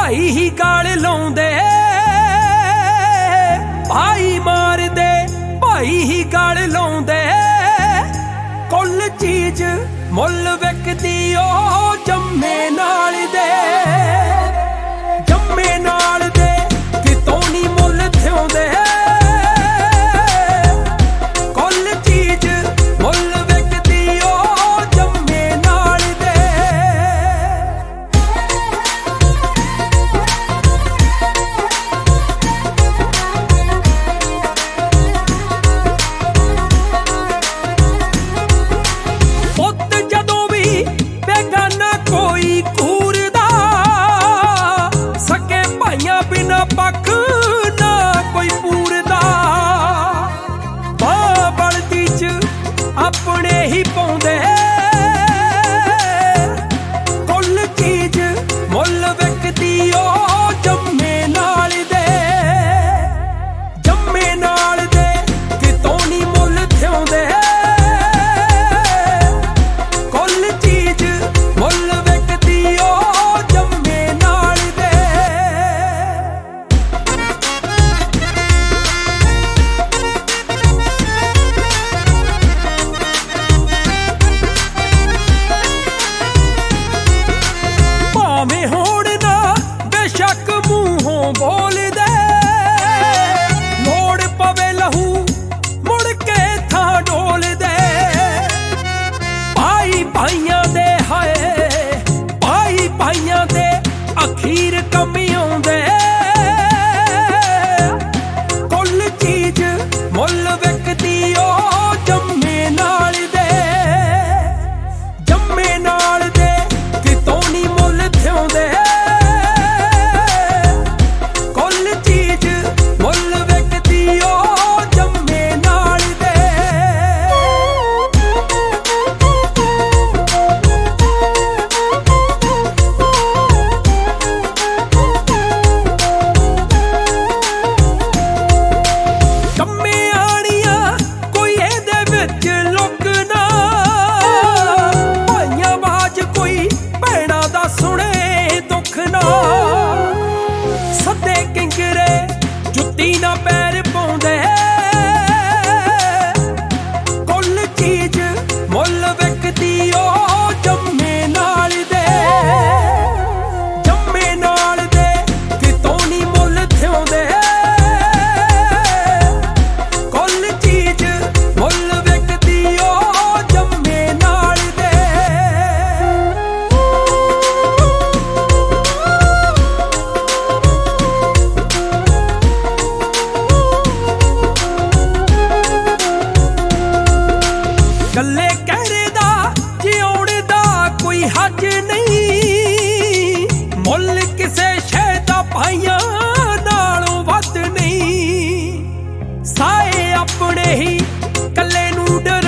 ਭਾਈ ਹੀ ਗਾਲ ਲਾਉਂਦੇ, ਭਾਈ ਮਾਰਦੇ ਭਾਈ ਹੀ ਗਾਲ ਲਾਉਂਦੇ। ਕੁੱਲ ਚੀਜ਼ ਮੁੱਲ ਵਿਕਦੀ ਉਹ ਜੰਮੇ ਨਾਲ ਦੇ, ਜੰਮੇ ਨਾਲ ਦੇ ਕਿਤੋਂ ਨੀ ਮੁੱਲ ਥਿਉਂਦੇ। ਕੁੱਲ ਚੀਜ਼ ਮੁੱਲ ਵਿਕਦੀ ਉਹ ਜੰਮੇ ਨਾਲ ਦੇ। ਪੁੱਤ ਜਦੋਂ ਵੀ ਬੇਗਾਨਾ ਕੋਈ ਘੂਰਦਾ, ਸਕੇ ਭਾਈਆਂ ਬਿਨਾ ਪੱਖ ਨਾ ਕੋਈ ਪੂਰਦਾ। ਬਾਹ ਬਲਦੀ ਚ ਆਪਣੇ ਹੀ ਪਾਉਂਦੇ, ਕੁੱਲ ਚੀਜ਼ ਮੁੱਲ ਵਿਕਦੀ ਉਹ ਜੰਮੇ ਨਾਲ ਦੇ, ਜੰਮੇ ਨਾਲ ਦੇ ਕਿਤੋਂ ਨੀ ਮੁੱਲ ਥਿਉਂਦੇ। ਕੁੱਲ ਚੀਜ਼ ਮੁੱਲ ਵਿਕਦੀ ਉਹ ਜੰਮੇ ਨਾਲ ਦੇ। ਭਾਵੇਂ ਹੋਣ ਨਾ ਬੇਸ਼ੱਕ ਮੂੰਹੋਂ ਬੋਲਦੇ, ਲੋੜ ਪਵੇ ਲਹੂ ਮੁੜ ਕੇ ਥਾਂ ਡੋਲਦੇ। ਭਾਈ ਭਾਈਆਂ ਦੇ ਹਾਏ, ਭਾਈ ਭਾਈਆਂ ਦੇ ਅਖੀਰ ਕੰਮ ਆਉਂਦੇ। ਕੁੱਲ ਚੀਜ਼ ਮੁੱਲ ਵਿਕਦੀ ਉਹ ਜੰਮੇ ਨਾਲ ਦੇ, ਜੰਮੇ ਨਾਲ ਦੇ ਕਿਤੋਂ ਨੀ ਮੁੱਲ ਥਿਉਂਦੇ। ਕੁੱਲ ਚੀਜ਼ ਮੁੱਲ ਵਿਕਦੀ ਉਹ ਜੰਮੇ ਨਾਲ ਦੇ। ਕੰਮੇ ਆਣੀਆਂ ਕੋਈ ਇਹਦੇ ਵਿੱਚ ਲੁਕਣਾ, ਭਾਈਆਂ ਬਾਜ ਕੋਈ ਭੈਣਾਂ ਦਾ ਸੁਣੇ ਦੁੱਖ ਨਾ। ਸੱਦੇ ਕਿੰਗਰੇ ਜੁੱਤੀ ਨਾ ਪੈਰ ਪਾਉਂਦੇ, ਕੁੱਲ ਚੀਜ਼ ਮੁੱਲ ਵਿਕਦੀ ਉਹ ਜੰਮੇ ਨਾਲ ਦੇ, ਜੰਮੇ ਨਾਲ ਦੇ ਕਿਤੋਂ ਨੀ ਮੁੱਲ ਥਿਉਂਦੇ। ਕੁੱਲ ਚੀਜ਼ ਮੁੱਲ ਵਿਕਦੀ ਉਹ ਜੰਮੇ ਨਾਲ ਦੇ। ਗੱਲੇ ਕਹਿਰੇ ਦਾ ਜਿਉਣ ਦਾ ਕੋਈ ਹੱਜ ਨਹੀਂ, ਮੁੱਲ ਕਿਸੇ ਸ਼ੈ ਦਾ ਭਾਈਆਂ ਨਾਲੋਂ ਵੱਧ ਨਹੀਂ। ਸਾਏ ਆਪਣੇ ਹੀ ਕੱਲੇ ਨੂੰ